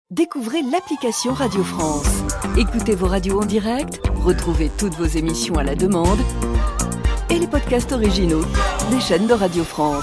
Découvrez l'application Radio France. Écoutez vos radios en direct, retrouvez toutes vos émissions à la demande et les podcasts originaux des chaînes de Radio France.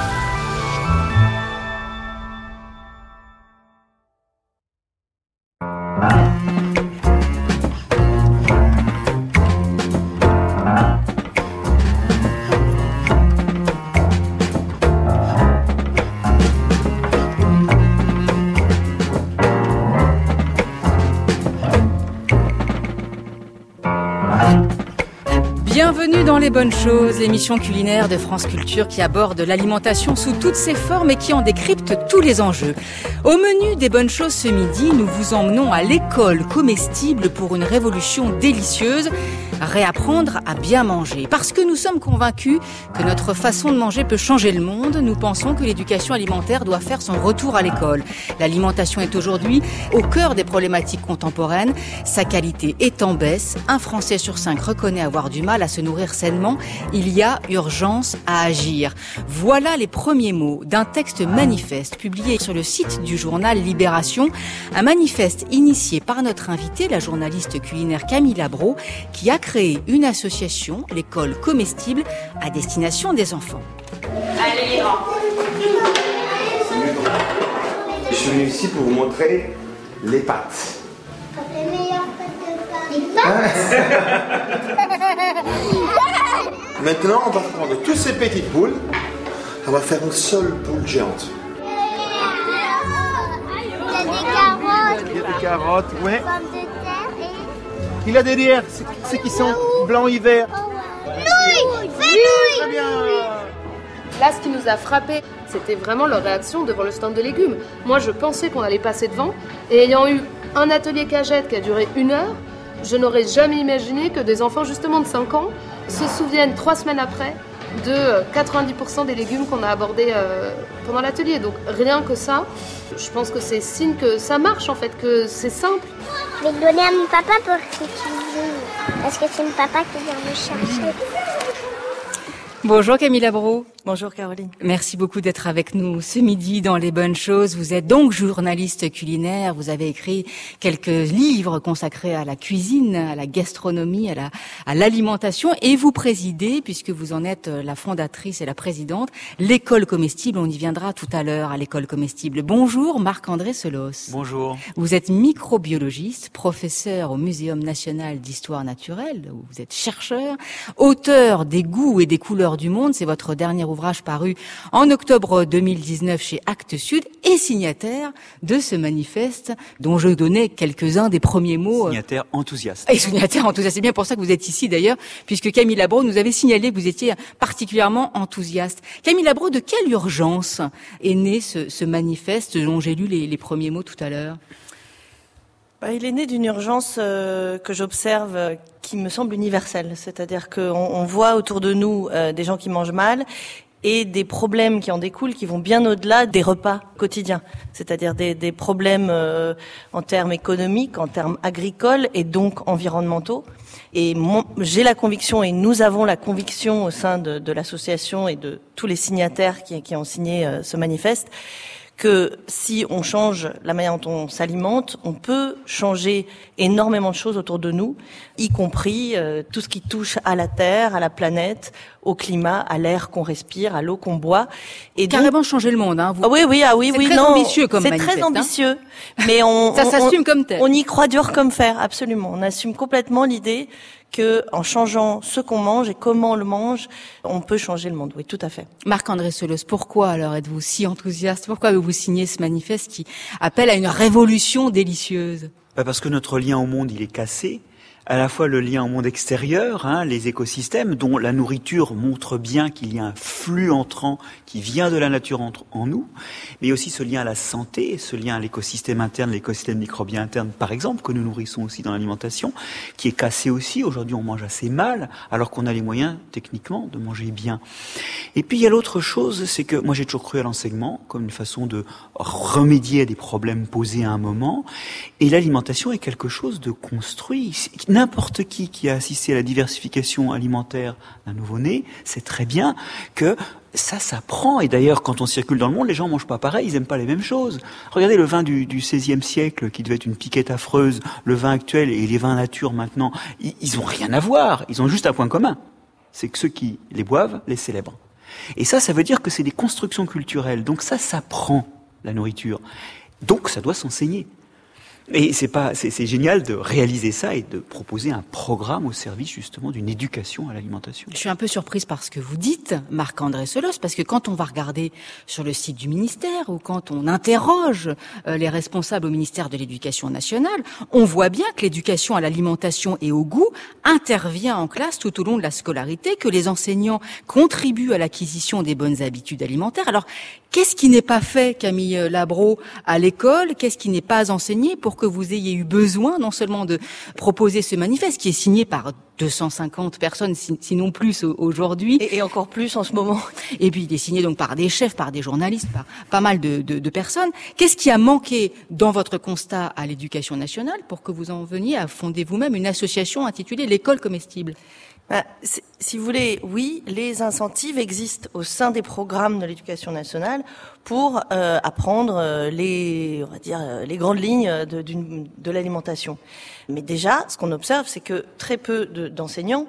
Bienvenue dans Les Bonnes Choses, l'émission culinaire de France Culture qui aborde l'alimentation sous toutes ses formes et qui en décrypte tous les enjeux. Au menu des Bonnes Choses ce midi, nous vous emmenons à l'école comestible pour une révolution délicieuse, réapprendre à bien manger. Parce que nous sommes convaincus que notre façon de manger peut changer le monde, nous pensons que l'éducation alimentaire doit faire son retour à l'école. L'alimentation est aujourd'hui au cœur des problématiques contemporaines. Sa qualité est en baisse. Un Français sur 5 reconnaît avoir du mal à se nourrir sainement. Il y a urgence à agir. Voilà les premiers mots d'un texte manifeste publié sur le site du journal Libération. Un manifeste initié par notre invitée, la journaliste culinaire Camille Labro, qui a créé une association, l'école comestible, à destination des enfants. Allez les grands. Je suis venu ici pour vous montrer les pâtes. Les meilleures pâtes de pâtes. Maintenant, on va prendre toutes ces petites boules. On va faire une seule boule géante. Il y a des carottes, ouais. pommes de terre et... Il a derrière, c'est qui sont blancs et verts. Nouilles. Très bien. Là, ce qui nous a frappé, c'était vraiment leur réaction devant le stand de légumes. Moi, je pensais qu'on allait passer devant. Et ayant eu un atelier cagette qui a duré 1 heure, je n'aurais jamais imaginé que des enfants justement de 5 ans se souviennent 3 semaines après de 90% des légumes qu'on a abordés pendant l'atelier. Donc rien que ça, je pense que c'est signe que ça marche en fait, que c'est simple. Je vais le donner à mon papa pour qu'il cuisine. Parce que c'est mon papa qui vient me chercher. Bonjour Camille Labro. Bonjour Caroline. Merci beaucoup d'être avec nous ce midi dans Les Bonnes Choses. Vous êtes donc journaliste culinaire. Vous avez écrit quelques livres consacrés à la cuisine, à la gastronomie, à l'alimentation. Et vous présidez, puisque vous en êtes la fondatrice et la présidente, l'école comestible. On y viendra tout à l'heure à l'école comestible. Bonjour Marc-André Selos. Bonjour. Vous êtes microbiologiste, professeur au Muséum national d'histoire naturelle, où vous êtes chercheur, auteur des goûts et des couleurs du monde. C'est votre dernier ouvrage paru en octobre 2019 chez Actes Sud et signataire de ce manifeste dont je donnais quelques-uns des premiers mots. Signataire enthousiaste. Et signataire enthousiaste. C'est bien pour ça que vous êtes ici d'ailleurs, puisque Camille Labro nous avait signalé que vous étiez particulièrement enthousiaste. Camille Labro, de quelle urgence est né ce manifeste dont j'ai lu les premiers mots tout à l'heure? Il est né d'une urgence que j'observe qui me semble universelle. C'est-à-dire qu'on voit autour de nous des gens qui mangent mal et des problèmes qui en découlent qui vont bien au-delà des repas quotidiens. C'est-à-dire des problèmes en termes économiques, en termes agricoles et donc environnementaux. Et j'ai la conviction, et nous avons la conviction au sein de l'association et de tous les signataires qui ont signé ce manifeste, que si on change la manière dont on s'alimente, on peut changer énormément de choses autour de nous, y compris tout ce qui touche à la terre, à la planète, au climat, à l'air qu'on respire, à l'eau qu'on boit. Et carrément donc, changer le monde, hein. Oui, c'est très ambitieux comme manifeste. C'est très ambitieux, mais ça s'assume comme tel. On y croit dur comme fer, absolument. On assume complètement l'idée que en changeant ce qu'on mange et comment on le mange, on peut changer le monde. Oui, tout à fait. Marc-André Selos, pourquoi alors êtes-vous si enthousiaste? Pourquoi avez-vous signé ce manifeste qui appelle à une révolution délicieuse? Parce que notre lien au monde, il est cassé. À la fois le lien au monde extérieur, les écosystèmes, dont la nourriture montre bien qu'il y a un flux entrant qui vient de la nature en nous, mais aussi ce lien à la santé, ce lien à l'écosystème interne, l'écosystème microbien interne, par exemple, que nous nourrissons aussi dans l'alimentation, qui est cassé aussi. Aujourd'hui, on mange assez mal, alors qu'on a les moyens, techniquement, de manger bien. Et puis, il y a l'autre chose, c'est que moi, j'ai toujours cru à l'enseignement comme une façon de remédier à des problèmes posés à un moment, et l'alimentation est quelque chose de construit. n'importe qui a assisté à la diversification alimentaire d'un nouveau-né sait très bien que ça s'apprend. Et d'ailleurs, quand on circule dans le monde, les gens mangent pas pareil, ils aiment pas les mêmes choses. Regardez le vin du XVIe siècle, qui devait être une piquette affreuse, le vin actuel et les vins nature maintenant, ils ont rien à voir. Ils ont juste un point commun. C'est que ceux qui les boivent les célèbrent. Et ça veut dire que c'est des constructions culturelles. Donc ça s'apprend, la nourriture. Donc ça doit s'enseigner. Et c'est génial de réaliser ça et de proposer un programme au service justement d'une éducation à l'alimentation. Je suis un peu surprise par ce que vous dites, Marc-André Selos, parce que quand on va regarder sur le site du ministère ou quand on interroge les responsables au ministère de l'Éducation nationale, on voit bien que l'éducation à l'alimentation et au goût intervient en classe tout au long de la scolarité, que les enseignants contribuent à l'acquisition des bonnes habitudes alimentaires. Alors, qu'est-ce qui n'est pas fait, Camille Labro, à l'école? Qu'est-ce qui n'est pas enseigné pour que vous ayez eu besoin non seulement de proposer ce manifeste qui est signé par 250 personnes, sinon plus aujourd'hui. Et encore plus en ce moment. Et puis il est signé donc par des chefs, par des journalistes, par pas mal de personnes. Qu'est-ce qui a manqué dans votre constat à l'Éducation nationale pour que vous en veniez à fonder vous-même une association intitulée L'école comestible? Si vous voulez, oui, les incentives existent au sein des programmes de l'Éducation nationale pour apprendre les grandes lignes de l'alimentation. Mais déjà, ce qu'on observe, c'est que très peu d'enseignants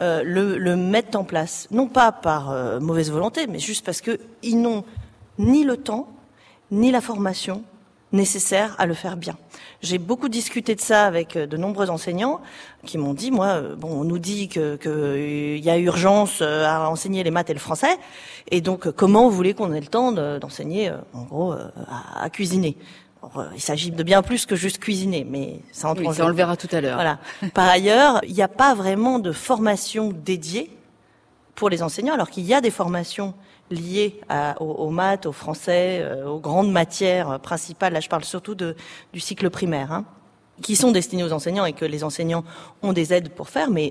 le mettent en place, non pas par mauvaise volonté, mais juste parce que ils n'ont ni le temps ni la formation nécessaire à le faire bien. J'ai beaucoup discuté de ça avec de nombreux enseignants qui m'ont dit, on nous dit que y a urgence à enseigner les maths et le français, et donc comment vous voulez qu'on ait le temps d'enseigner, en gros, à cuisiner? Alors, il s'agit de bien plus que juste cuisiner, mais ça entre en jeu. On le verra tout à l'heure. Voilà. Par ailleurs, il n'y a pas vraiment de formation dédiée pour les enseignants, alors qu'il y a des formations liées aux maths, au français, aux grandes matières principales. Là, je parle surtout du cycle primaire, qui sont destinés aux enseignants et que les enseignants ont des aides pour faire. Mais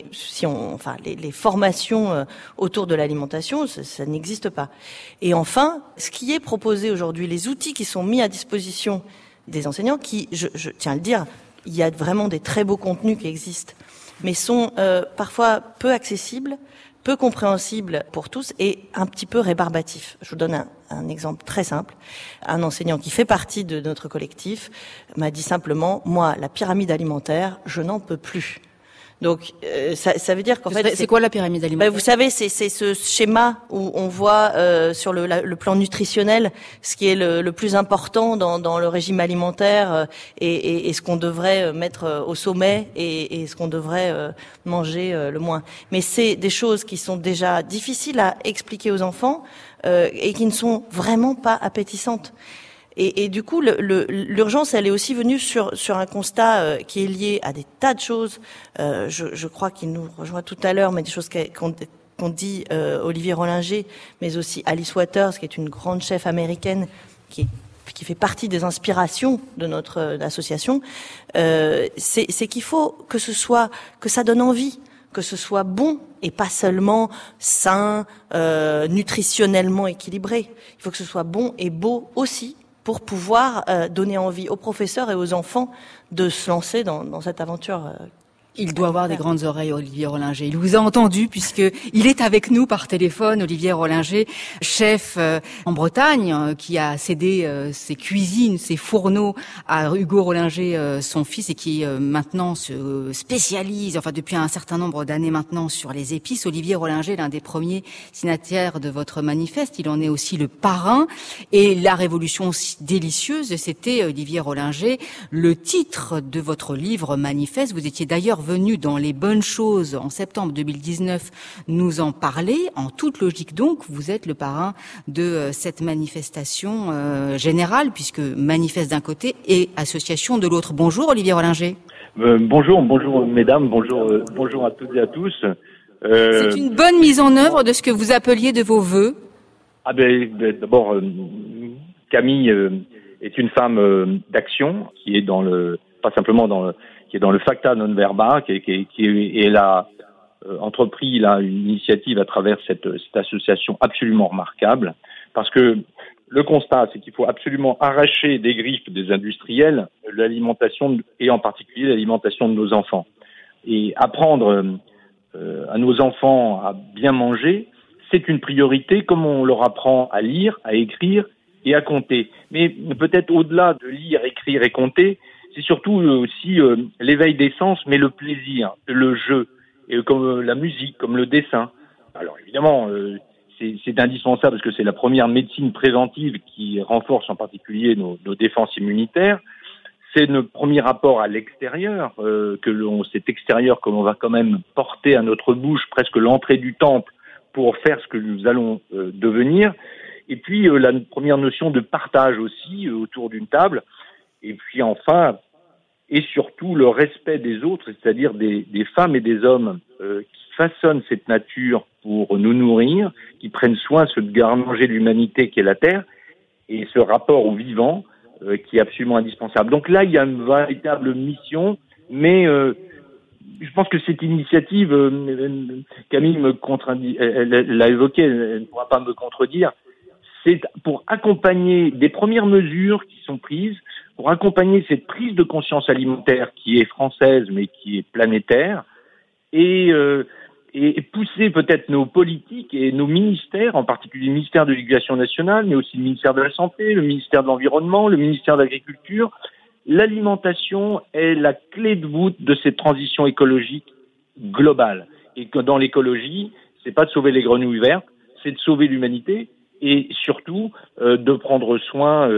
les formations autour de l'alimentation, ça n'existe pas. Et enfin, ce qui est proposé aujourd'hui, les outils qui sont mis à disposition des enseignants, qui, je tiens à le dire, il y a vraiment des très beaux contenus qui existent, mais sont parfois peu accessibles, peu compréhensible pour tous et un petit peu rébarbatif. Je vous donne un exemple très simple. Un enseignant qui fait partie de notre collectif m'a dit simplement, moi, la pyramide alimentaire, je n'en peux plus. Donc, ça veut dire qu'en fait... C'est quoi la pyramide alimentaire? Vous savez, c'est ce schéma où on voit sur le plan nutritionnel ce qui est le plus important dans le régime alimentaire et ce qu'on devrait mettre au sommet et ce qu'on devrait manger le moins. Mais c'est des choses qui sont déjà difficiles à expliquer aux enfants et qui ne sont vraiment pas appétissantes. Et du coup, l'urgence, elle est aussi venue sur un constat qui est lié à des tas de choses. Je crois qu'il nous rejoint tout à l'heure, mais des choses qu'on dit Olivier Rollinger, mais aussi Alice Waters, qui est une grande chef américaine qui fait partie des inspirations de notre association. C'est qu'il faut que ça donne envie, que ce soit bon et pas seulement sain, nutritionnellement équilibré. Il faut que ce soit bon et beau aussi, pour pouvoir donner envie aux professeurs et aux enfants de se lancer dans cette aventure. Il doit avoir des grandes oreilles, Olivier Rollinger. Il vous a entendu puisque il est avec nous par téléphone, Olivier Rollinger, chef en Bretagne, qui a cédé ses cuisines, ses fourneaux à Hugo Rollinger, son fils, et qui maintenant se spécialise, depuis un certain nombre d'années maintenant, sur les épices. Olivier Rollinger, l'un des premiers signataires de votre manifeste, il en est aussi le parrain. Et la révolution délicieuse, c'était, Olivier Rollinger, le titre de votre livre manifeste. Vous étiez d'ailleurs venu dans Les Bonnes Choses en septembre 2019 nous en parler. En toute logique donc, vous êtes le parrain de cette manifestation générale, puisque manifeste d'un côté et association de l'autre. Bonjour Olivier Rollinger. Bonjour mesdames, bonjour à toutes et à tous. C'est une bonne mise en œuvre de ce que vous appeliez de vos vœux. D'abord, Camille est une femme d'action qui est qui est dans le Facta non verba, elle a entrepris une initiative à travers cette association absolument remarquable, parce que le constat, c'est qu'il faut absolument arracher des griffes des industriels l'alimentation, et en particulier l'alimentation de nos enfants. Et apprendre à nos enfants à bien manger, c'est une priorité, comme on leur apprend à lire, à écrire et à compter. Mais peut-être au-delà de lire, écrire et compter, c'est surtout aussi l'éveil des sens, mais le plaisir, le jeu, et comme la musique, comme le dessin. Alors évidemment, c'est indispensable parce que c'est la première médecine préventive qui renforce en particulier nos défenses immunitaires. C'est notre premier rapport à l'extérieur, cet extérieur que l'on va quand même porter à notre bouche, presque l'entrée du temple, pour faire ce que nous allons devenir. Et puis la première notion de partage aussi autour d'une table. Et puis enfin, et surtout le respect des autres, c'est-à-dire des femmes et des hommes qui façonnent cette nature pour nous nourrir, qui prennent soin de ce garde-manger de l'humanité qui est la terre, et ce rapport au vivant qui est absolument indispensable. Donc là, il y a une véritable mission, mais je pense que cette initiative, Camille me contredit, elle l'a évoqué, elle ne pourra pas me contredire, c'est pour accompagner des premières mesures qui sont prises, pour accompagner cette prise de conscience alimentaire qui est française mais qui est planétaire, et pousser peut-être nos politiques et nos ministères, en particulier le ministère de l'Éducation nationale, mais aussi le ministère de la Santé, le ministère de l'Environnement, le ministère de l'Agriculture. L'alimentation est la clé de voûte de cette transition écologique globale. Et que dans l'écologie, c'est pas de sauver les grenouilles vertes, c'est de sauver l'humanité et surtout de prendre soin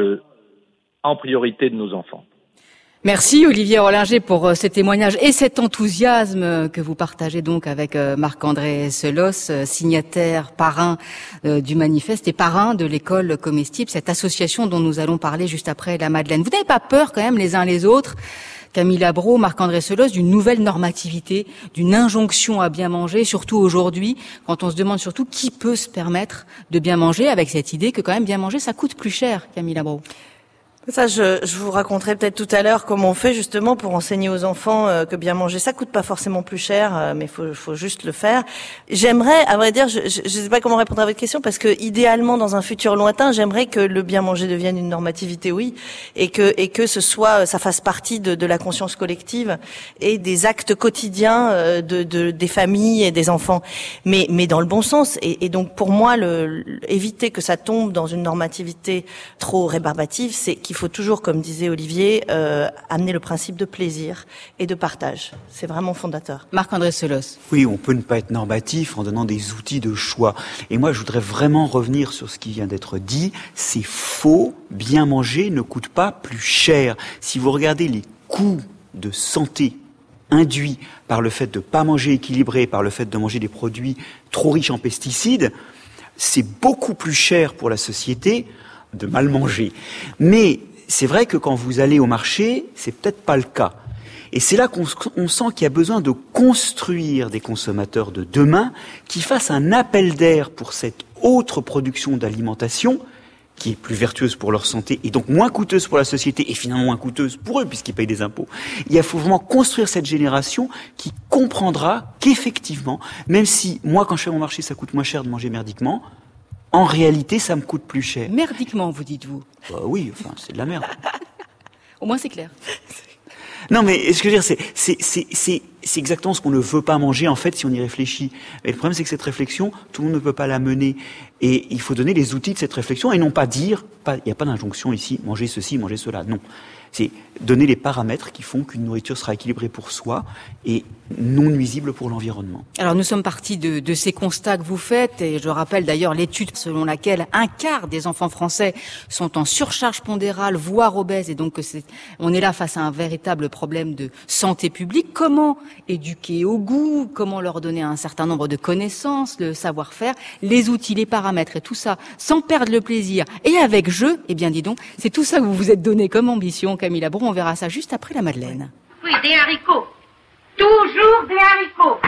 en priorité de nos enfants. Merci Olivier Rollinger pour ces témoignages et cet enthousiasme que vous partagez donc avec Marc-André Selos, signataire, parrain du manifeste et parrain de l'école comestible, cette association dont nous allons parler juste après la Madeleine. Vous n'avez pas peur quand même les uns les autres, Camille Labro, Marc-André Selos, d'une nouvelle normativité, d'une injonction à bien manger, surtout aujourd'hui, quand on se demande surtout qui peut se permettre de bien manger, avec cette idée que quand même bien manger ça coûte plus cher, Camille Labro? Ça, je vous raconterai peut-être tout à l'heure comment on fait justement pour enseigner aux enfants que bien manger, ça coûte pas forcément plus cher, mais faut juste le faire. J'aimerais, à vrai dire, je sais pas comment répondre à votre question parce que idéalement dans un futur lointain, j'aimerais que le bien manger devienne une normativité, oui, et que ce soit, ça fasse partie de la conscience collective et des actes quotidiens des familles et des enfants, mais dans le bon sens. Et donc pour moi, éviter que ça tombe dans une normativité trop rébarbative, c'est qu'il faut toujours, comme disait Olivier, amener le principe de plaisir et de partage. C'est vraiment fondateur. Marc-André Selos. Oui, on peut ne pas être normatif en donnant des outils de choix. Et moi, je voudrais vraiment revenir sur ce qui vient d'être dit. C'est faux, bien manger ne coûte pas plus cher. Si vous regardez les coûts de santé induits par le fait de ne pas manger équilibré, par le fait de manger des produits trop riches en pesticides, c'est beaucoup plus cher pour la société de mal manger. Mais c'est vrai que quand vous allez au marché, c'est peut-être pas le cas. Et c'est là qu'on sent qu'il y a besoin de construire des consommateurs de demain qui fassent un appel d'air pour cette autre production d'alimentation qui est plus vertueuse pour leur santé et donc moins coûteuse pour la société et finalement moins coûteuse pour eux puisqu'ils payent des impôts. Il faut vraiment construire cette génération qui comprendra qu'effectivement, même si moi quand je fais mon marché ça coûte moins cher de manger merdiquement, en réalité, ça me coûte plus cher. Merdiquement, vous dites-vous? Oui, enfin, c'est de la merde. Au moins, c'est clair. Non, mais ce que je veux dire, c'est exactement ce qu'on ne veut pas manger, en fait, si on y réfléchit. Mais le problème, c'est que cette réflexion, tout le monde ne peut pas la mener. Et il faut donner les outils de cette réflexion et non pas dire, il n'y a pas d'injonction ici, manger ceci, manger cela. Non. C'est donner les paramètres qui font qu'une nourriture sera équilibrée pour soi et non nuisible pour l'environnement. Alors nous sommes partis de ces constats que vous faites et je rappelle d'ailleurs l'étude selon laquelle un quart des enfants français sont en surcharge pondérale, voire obèses et donc on est là face à un véritable problème de santé publique. Comment éduquer au goût, comment leur donner un certain nombre de connaissances, le savoir-faire, les outils, les paramètres et tout ça sans perdre le plaisir et avec jeu, eh bien dis donc, c'est tout ça que vous vous êtes donné comme ambition. Camille Labro, on verra ça juste après la Madeleine. Oui, des haricots. Toujours des haricots.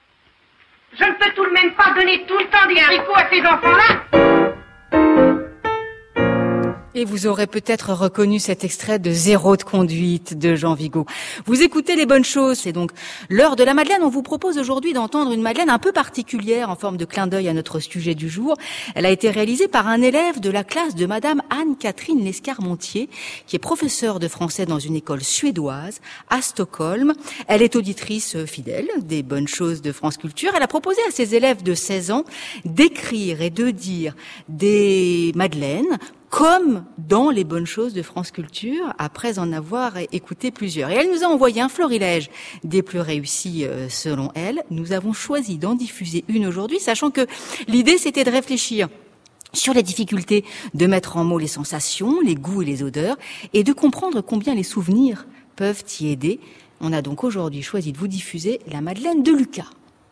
Je ne peux tout de même pas donner tout le temps des haricots à ces enfants-là. Et vous aurez peut-être reconnu cet extrait de Zéro de conduite de Jean Vigo. Vous écoutez Les Bonnes Choses, c'est donc l'heure de la Madeleine. On vous propose aujourd'hui d'entendre une Madeleine un peu particulière en forme de clin d'œil à notre sujet du jour. Elle a été réalisée par un élève de la classe de Madame Anne-Catherine Lescarmontier, qui est professeure de français dans une école suédoise à Stockholm. Elle est auditrice fidèle des Bonnes Choses de France Culture. Elle a proposé à ses élèves de 16 ans d'écrire et de dire des Madeleines comme dans les Bonnes Choses de France Culture, après en avoir écouté plusieurs. Et elle nous a envoyé un florilège des plus réussis selon elle. Nous avons choisi d'en diffuser une aujourd'hui, sachant que l'idée c'était de réfléchir sur les difficultés de mettre en mots les sensations, les goûts et les odeurs, et de comprendre combien les souvenirs peuvent y aider. On a donc aujourd'hui choisi de vous diffuser la Madeleine de Lucas.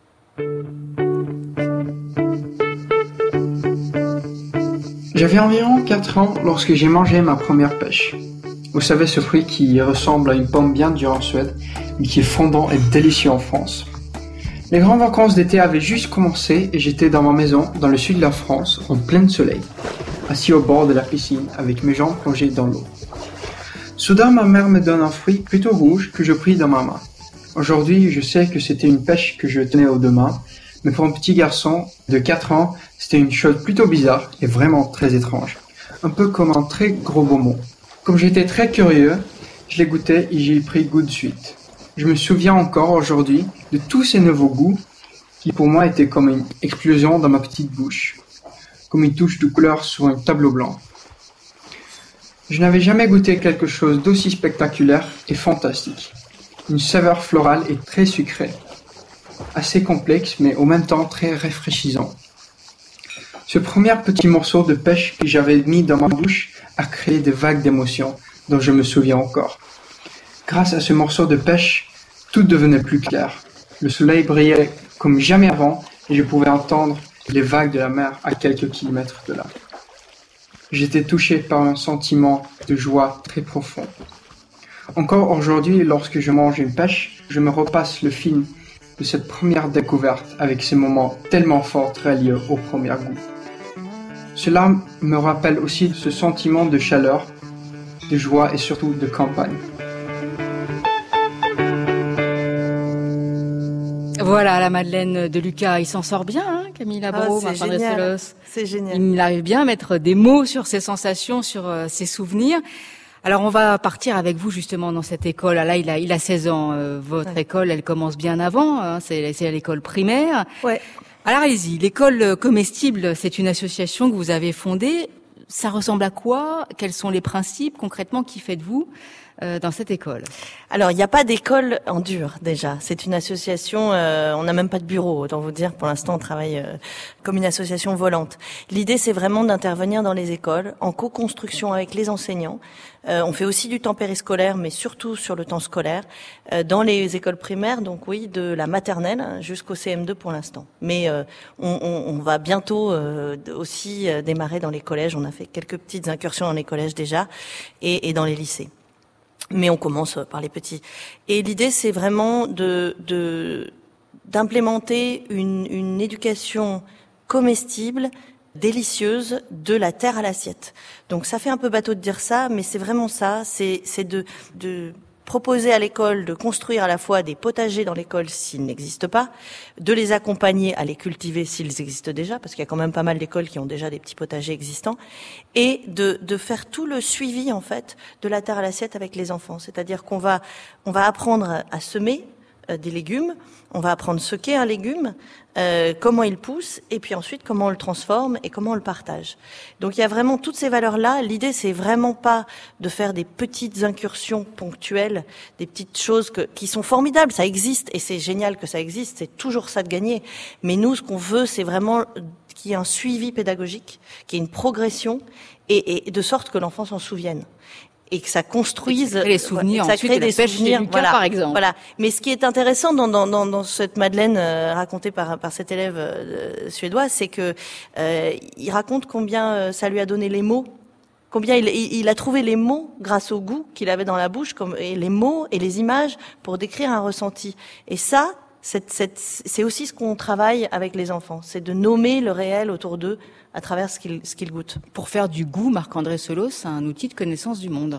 J'avais environ 4 ans lorsque j'ai mangé ma première pêche. Vous savez, ce fruit qui ressemble à une pomme bien dure en Suède, mais qui est fondant et délicieux en France. Les grandes vacances d'été avaient juste commencé et j'étais dans ma maison, dans le sud de la France, en plein soleil, assis au bord de la piscine avec mes jambes plongées dans l'eau. Soudain, ma mère me donne un fruit plutôt rouge que je pris dans ma main. Aujourd'hui, je sais que c'était une pêche que je tenais aux 2 mains, mais pour un petit garçon de 4 ans, c'était une chose plutôt bizarre et vraiment très étrange. Un peu comme un très gros bonbon. Comme j'étais très curieux, je l'ai goûté et j'y ai pris goût de suite. Je me souviens encore aujourd'hui de tous ces nouveaux goûts qui pour moi étaient comme une explosion dans ma petite bouche. Comme une touche de couleur sur un tableau blanc. Je n'avais jamais goûté quelque chose d'aussi spectaculaire et fantastique. Une saveur florale et très sucrée. Assez complexe, mais en même temps très rafraîchissant. Ce premier petit morceau de pêche que j'avais mis dans ma bouche a créé des vagues d'émotions dont je me souviens encore. Grâce à ce morceau de pêche, tout devenait plus clair. Le soleil brillait comme jamais avant et je pouvais entendre les vagues de la mer à quelques kilomètres de là. J'étais touché par un sentiment de joie très profond. Encore aujourd'hui, lorsque je mange une pêche, je me repasse le film de cette première découverte avec ces moments tellement forts reliés au premier goût. Cela me rappelle aussi ce sentiment de chaleur, de joie et surtout de campagne. Voilà la Madeleine de Lucas, il s'en sort bien, hein, Camille Labro, Martin Dresselos. C'est génial. Il arrive bien à mettre des mots sur ses sensations, sur ses souvenirs. Alors on va partir avec vous justement dans cette école. Là, il a 16 ans. Votre école, elle commence bien avant. Hein, c'est à l'école primaire. Ouais. Alors allez-y. L'école comestible, c'est une association que vous avez fondée. Ça ressemble à quoi? Quels sont les principes concrètement qui faites-vous dans cette école? Alors, il n'y a pas d'école en dur, déjà. C'est une association, on n'a même pas de bureau, autant vous dire. Pour l'instant, on travaille comme une association volante. L'idée, c'est vraiment d'intervenir dans les écoles, en co-construction avec les enseignants. On fait aussi du temps périscolaire, mais surtout sur le temps scolaire, dans les écoles primaires, donc oui, de la maternelle jusqu'au CM2 pour l'instant. Mais on va bientôt aussi démarrer dans les collèges. On a fait quelques petites incursions dans les collèges déjà et dans les lycées. Mais on commence par les petits. Et l'idée, c'est vraiment d'implémenter une éducation comestible, délicieuse, de la terre à l'assiette. Donc ça fait un peu bateau de dire ça, mais c'est vraiment ça. C'est de proposer à l'école de construire à la fois des potagers dans l'école s'ils n'existent pas, de les accompagner à les cultiver s'ils existent déjà, parce qu'il y a quand même pas mal d'écoles qui ont déjà des petits potagers existants, et de faire tout le suivi en fait de la terre à l'assiette avec les enfants. C'est-à-dire qu'on va apprendre à semer des légumes, on va apprendre ce qu'est un légume, comment il pousse, et puis ensuite comment on le transforme et comment on le partage. Donc il y a vraiment toutes ces valeurs-là. L'idée, c'est vraiment pas de faire des petites incursions ponctuelles, des petites choses qui sont formidables, ça existe, et c'est génial que ça existe, c'est toujours ça de gagner. Mais nous, ce qu'on veut, c'est vraiment qu'il y ait un suivi pédagogique, qu'il y ait une progression, et de sorte que l'enfant s'en souvienne. Et que ça construise les souvenirs, ça crée des souvenirs, Lucas, voilà, par exemple. Voilà. Mais ce qui est intéressant dans cette Madeleine racontée par cet élève suédois, c'est que il raconte combien ça lui a donné les mots, combien il a trouvé les mots grâce au goût qu'il avait dans la bouche, et les mots et les images pour décrire un ressenti. Et ça, C'est aussi ce qu'on travaille avec les enfants, c'est de nommer le réel autour d'eux à travers ce qu'ils goûtent. Pour faire du goût, Marc-André Selos, c'est un outil de connaissance du monde.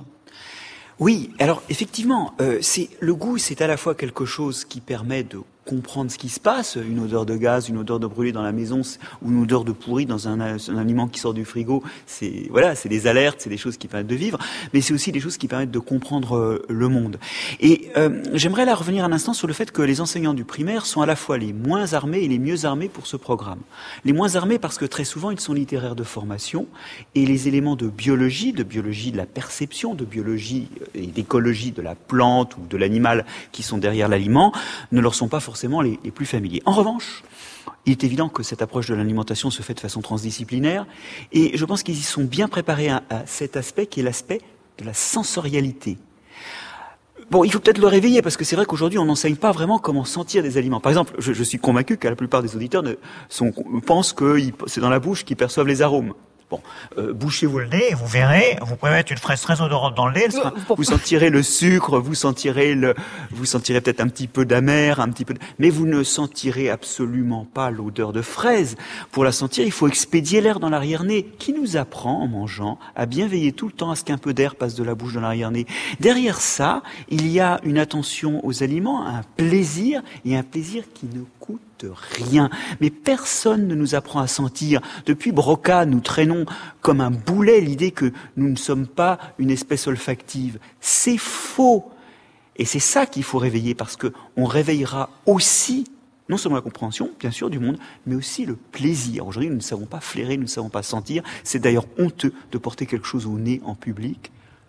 Oui, alors effectivement, le goût, c'est à la fois quelque chose qui permet de comprendre ce qui se passe, une odeur de gaz, une odeur de brûlé dans la maison, ou une odeur de pourri dans un aliment qui sort du frigo, c'est des alertes, c'est des choses qui permettent de vivre, mais c'est aussi des choses qui permettent de comprendre le monde. Et j'aimerais là revenir un instant sur le fait que les enseignants du primaire sont à la fois les moins armés et les mieux armés pour ce programme. Les moins armés parce que très souvent ils sont littéraires de formation, et les éléments de biologie de la perception, de biologie et d'écologie de la plante ou de l'animal qui sont derrière l'aliment ne leur sont pas forcément les plus familiers. En revanche, il est évident que cette approche de l'alimentation se fait de façon transdisciplinaire, et je pense qu'ils y sont bien préparés à cet aspect qui est l'aspect de la sensorialité. Bon, il faut peut-être le réveiller, parce que c'est vrai qu'aujourd'hui, on n'enseigne pas vraiment comment sentir des aliments. Par exemple, je suis convaincu que la plupart des auditeurs pensent que c'est dans la bouche qu'ils perçoivent les arômes. Bon, bouchez-vous le nez et vous verrez, vous pouvez mettre une fraise très odorante dans le nez, vous sentirez le sucre, vous sentirez peut-être un petit peu d'amer, mais vous ne sentirez absolument pas l'odeur de fraise. Pour la sentir, il faut expédier l'air dans l'arrière-nez, qui nous apprend, en mangeant, à bien veiller tout le temps à ce qu'un peu d'air passe de la bouche dans l'arrière-nez. Derrière ça, il y a une attention aux aliments, un plaisir qui ne coûte rien. Mais personne ne nous apprend à sentir. Depuis Broca, nous traînons comme un boulet l'idée que nous ne sommes pas une espèce olfactive. C'est faux. Et c'est ça qu'il faut réveiller, parce que on réveillera aussi non seulement la compréhension, bien sûr, du monde, mais aussi le plaisir. Aujourd'hui, nous ne savons pas flairer, nous ne savons pas sentir. C'est d'ailleurs honteux de porter quelque chose au nez en public,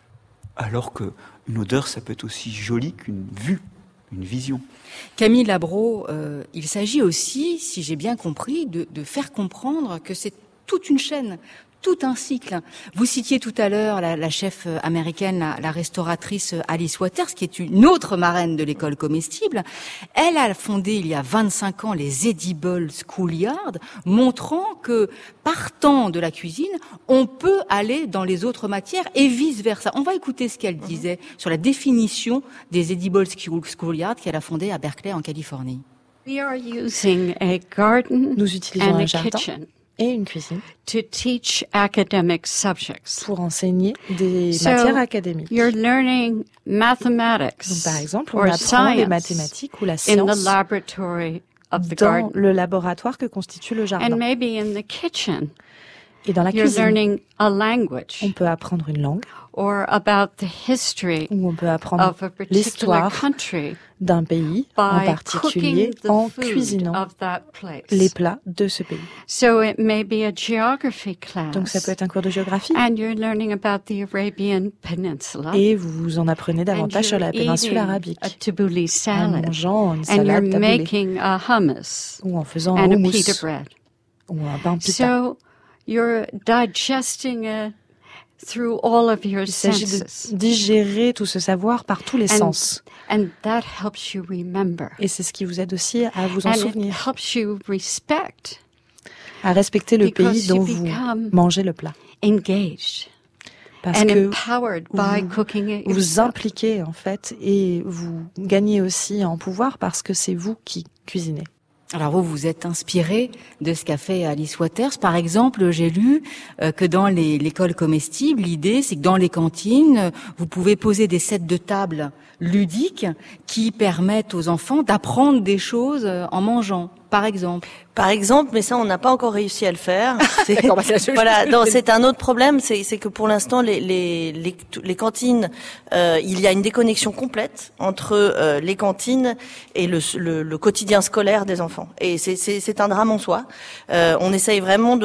alors qu'une odeur, ça peut être aussi joli qu'une vue, une vision. Camille Labro, il s'agit aussi, si j'ai bien compris, de faire comprendre que c'est toute une chaîne, tout un cycle. Vous citiez tout à l'heure la chef américaine, la restauratrice Alice Waters, qui est une autre marraine de l'école comestible. Elle a fondé il y a 25 ans les Edible Schoolyards, montrant que partant de la cuisine, on peut aller dans les autres matières et vice-versa. On va écouter ce qu'elle disait sur la définition des Edible Schoolyards qu'elle a fondé à Berkeley en Californie. We are using a garden Nous utilisons and un a jardin kitchen et une cuisine to teach academic subjects. pour enseigner des matières académiques. You're learning mathematics Donc, par exemple, on or apprend les science mathématiques ou la in science the laboratory of the dans garden. le laboratoire que constitue le And jardin. maybe in the kitchen, Et dans la you're cuisine, learning a language on peut apprendre une langue, or about the history ou on peut apprendre of a particular l'histoire country d'un pays en by particulier cooking the en food cuisinant of that place. les plats de ce pays. So it may be a geography class. Donc ça peut être un cours de géographie. And you're learning about the Arabian Peninsula. Et vous en apprenez davantage sur la péninsule arabique. A tabbouleh En salad. mangeant une And salade you're tabouleh. making a hummus Ou en faisant un and a houmous. pita bread. Ou un pain pita. So you're digesting it through all of your Il s'agit senses. de digérer tout ce savoir par tous les And- sens. And that helps you remember. Et c'est ce qui vous aide aussi à vous en And it souvenir, helps you respect, à respecter le because pays you dont vous become mangez le plat. engaged Parce and que empowered by cooking it vous yourself. impliquez en fait et vous gagnez aussi en pouvoir parce que c'est vous qui cuisinez. Alors vous, vous êtes inspiré de ce qu'a fait Alice Waters. Par exemple, j'ai lu que dans l'école comestible, l'idée, c'est que dans les cantines, vous pouvez poser des sets de table ludiques qui permettent aux enfants d'apprendre des choses en mangeant, par exemple. Par exemple, mais ça, on n'a pas encore réussi à le faire. D'accord, bah, c'est la seule Voilà, chose. non, c'est un autre problème, c'est que pour l'instant, les cantines, il y a une déconnexion complète entre les cantines et le quotidien scolaire des enfants. Et c'est un drame en soi. On essaye vraiment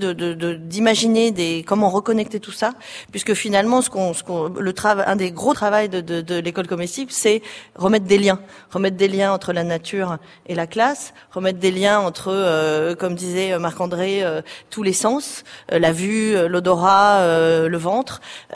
d'imaginer comment reconnecter tout ça, puisque finalement, un des gros travaux de l'école comestible, c'est remettre des liens entre la nature et la classe, remettre mettre des liens entre, comme disait Marc-André, tous les sens, la vue, l'odorat, le ventre,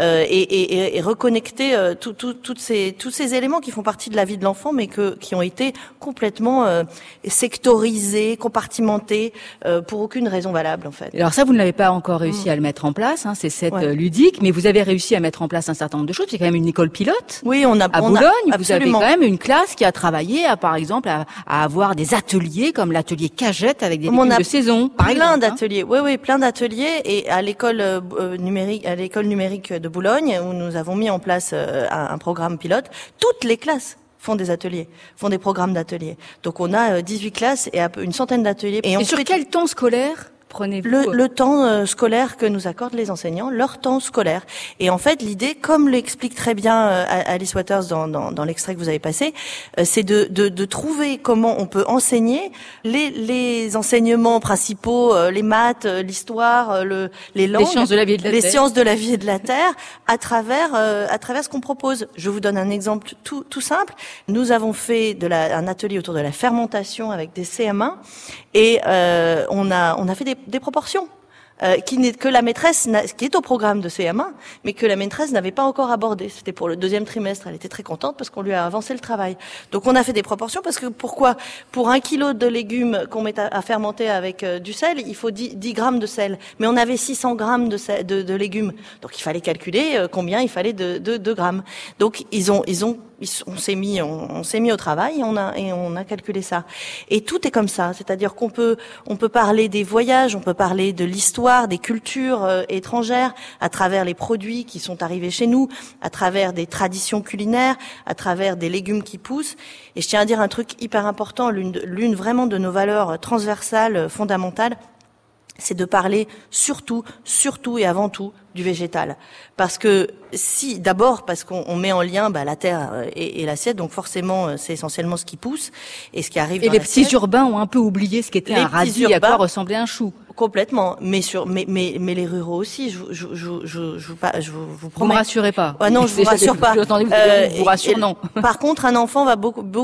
et reconnecter tous ces éléments qui font partie de la vie de l'enfant, mais qui ont été complètement sectorisés, compartimentés, pour aucune raison valable en fait. Alors ça, vous ne l'avez pas encore réussi à le mettre en place, ces sets ludiques, mais vous avez réussi à mettre en place un certain nombre de choses. C'est quand même une école pilote. Oui, à Boulogne, vous avez quand même une classe qui a travaillé, par exemple, à avoir des ateliers comme l'atelier Cagette avec des légumes de saison. Plein d'ateliers. Oui, plein d'ateliers. Et à l'école numérique de Boulogne, où nous avons mis en place un programme pilote, toutes les classes font des ateliers, font des programmes d'ateliers. Donc on a 18 classes et une centaine d'ateliers. Et sur quel temps scolaire prenez-vous le temps scolaire que nous accordent les enseignants, leur temps scolaire. Et en fait, l'idée, comme l'explique très bien Alice Waters dans l'extrait que vous avez passé, c'est de trouver comment on peut enseigner les enseignements principaux, les maths, l'histoire, les langues, les sciences de la vie et de la terre. Les sciences de la vie et de la terre, à travers ce qu'on propose. Je vous donne un exemple tout simple. Nous avons fait un atelier autour de la fermentation avec des CM1 et on a fait des proportions que la maîtresse, qui est au programme de CM1, mais que la maîtresse n'avait pas encore abordé. C'était pour le 2e trimestre. Elle était très contente parce qu'on lui a avancé le travail. Donc on a fait des proportions parce que pourquoi? Pour 1 kilo de légumes qu'on met à fermenter avec du sel, il faut 10 grammes de sel. Mais on avait 600 grammes de légumes. Donc il fallait calculer combien il fallait de grammes. Donc on s'est mis au travail et on a calculé ça. Et tout est comme ça. C'est-à-dire qu'on peut parler des voyages, on peut parler de l'histoire, des cultures étrangères, à travers les produits qui sont arrivés chez nous, à travers des traditions culinaires, à travers des légumes qui poussent. Et je tiens à dire un truc hyper important, l'une vraiment de nos valeurs transversales, fondamentales, c'est de parler surtout et avant tout du végétal. Parce que d'abord parce qu'on met en lien la terre et l'assiette, donc forcément c'est essentiellement ce qui pousse et ce qui arrive dans l'assiette. Et les petits urbains ont un peu oublié ce qu'était un radis, à quoi ressemblait un chou. Complètement, mais les ruraux aussi. Je vous promets. Vous me rassurez pas. Ah non, je vous rassure pas. Vous rassure non. Par contre, un enfant va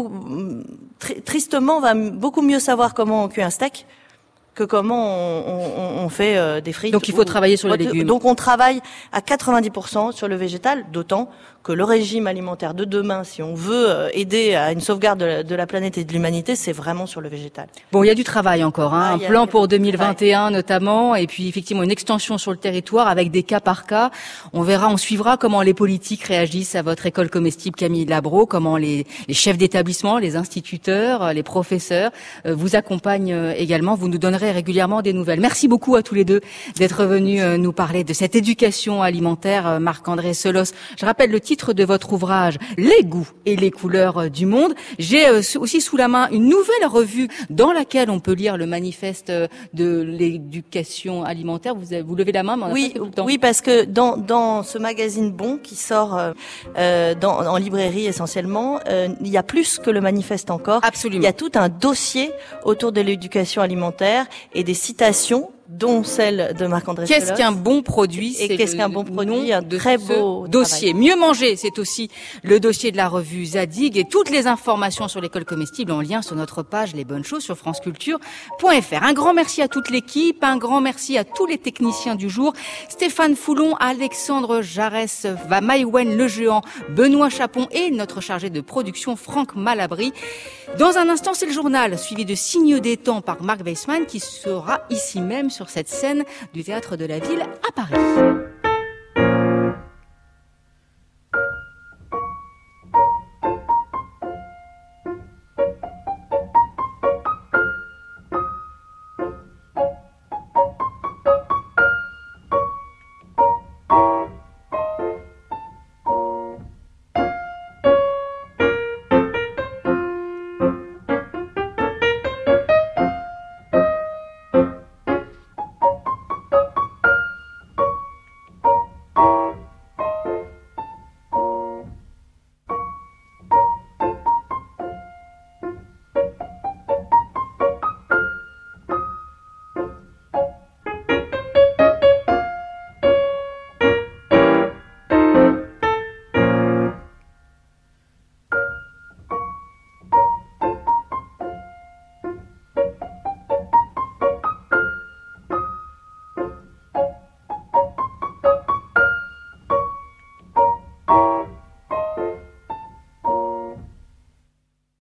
tristement beaucoup mieux savoir comment on cuit un steak que comment on fait des frites. Donc il faut travailler sur les légumes. Donc on travaille à 90% sur le végétal, d'autant que le régime alimentaire de demain, si on veut aider à une sauvegarde de la planète et de l'humanité, c'est vraiment sur le végétal. Bon, il y a du travail encore, un plan pour 2021 notamment, et puis effectivement une extension sur le territoire avec des cas par cas. On suivra comment les politiques réagissent à votre école comestible Camille Labro, comment les chefs d'établissement, les instituteurs, les professeurs vous accompagnent également. Vous nous donnerez régulièrement des nouvelles. Merci beaucoup à tous les deux d'être venus nous parler de cette éducation alimentaire. Marc-André Selos, je rappelle le titre de votre ouvrage, Les goûts et les couleurs du monde. J'ai aussi sous la main une nouvelle revue dans laquelle on peut lire le manifeste de l'éducation alimentaire. Vous levez la main, mais on a pas fait tout le temps. Oui, parce que dans ce magazine Bon qui sort en librairie essentiellement, il y a plus que le manifeste encore. Absolument. Il y a tout un dossier autour de l'éducation alimentaire et des citations, dont celle de Marc-André Selos. Qu'est-ce qu'un bon produit? Et qu'est-ce qu'un bon produit? Un très beau dossier. Travail. Mieux manger, c'est aussi le dossier de la revue Zadig, et toutes les informations sur l'école comestible en lien sur notre page Les Bonnes Choses sur franceculture.fr. Un grand merci à toute l'équipe, un grand merci à tous les techniciens du jour, Stéphane Foulon, Alexandre Jarès, Maïwen Le Géant, Benoît Chapon et notre chargé de production Franck Malabry. Dans un instant, c'est le journal suivi de Signes des temps par Marc Weissmann qui sera ici même sur cette scène du Théâtre de la Ville à Paris.